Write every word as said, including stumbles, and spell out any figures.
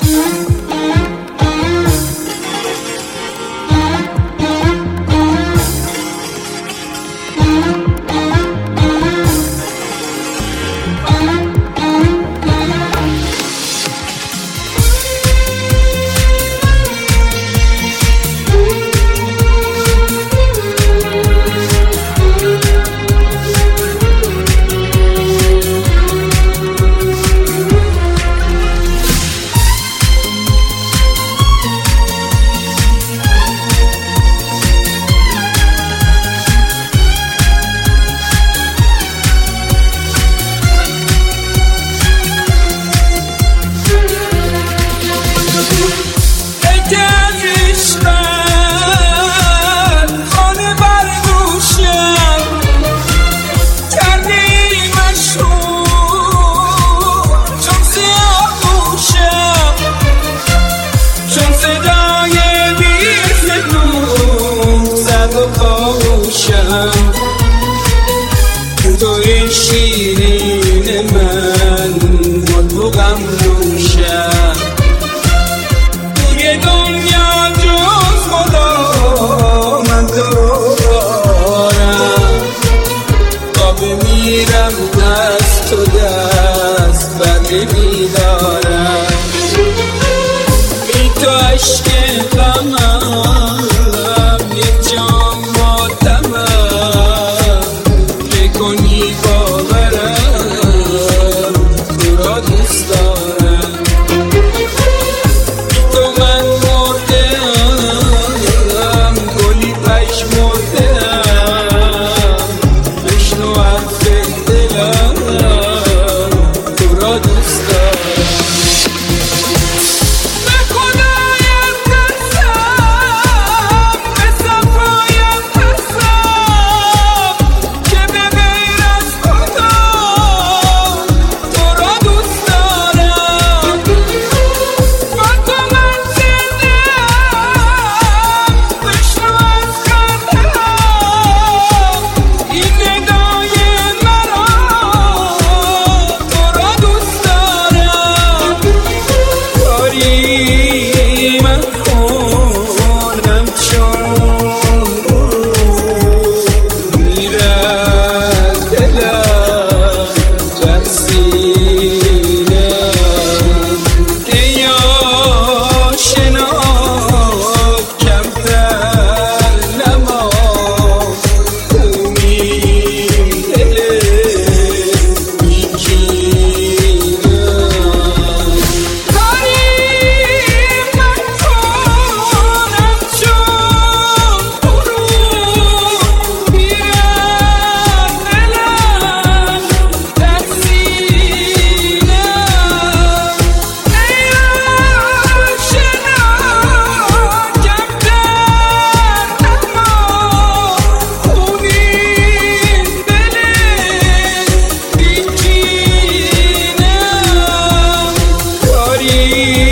توی شیرین من مطبوعم نوشم، توی دنیا جز خدا من تو رو دارم. خواب میرم دست تو دست بد میدارم، بی تو عشق غمم یک جام ماتمم. بکنی باورم تو را دوست دارم، بی تو من مردم گلی پژمردم. بشنو حرف دلم تو را دوست دارم. کاری